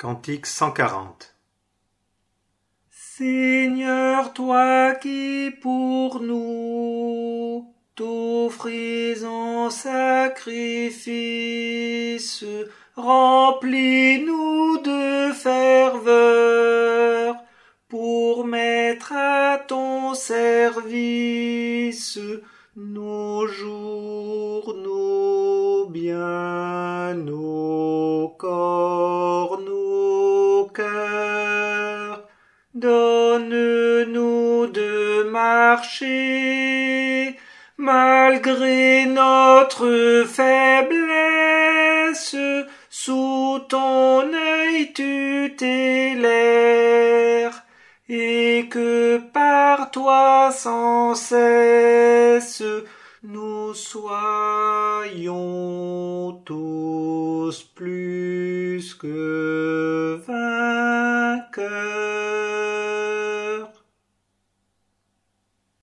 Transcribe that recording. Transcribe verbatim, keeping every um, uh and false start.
Cantique cent quarante. Seigneur, toi qui pour nous t'offris en sacrifice, remplis-nous de ferveur pour mettre à ton service nos jours, nos biens, nos corps, nos cœurs. Donne-nous de marcher malgré notre faiblesse, sous ton œil tutélaire, et que par toi sans cesse nous soyons tous plus que vainqueurs.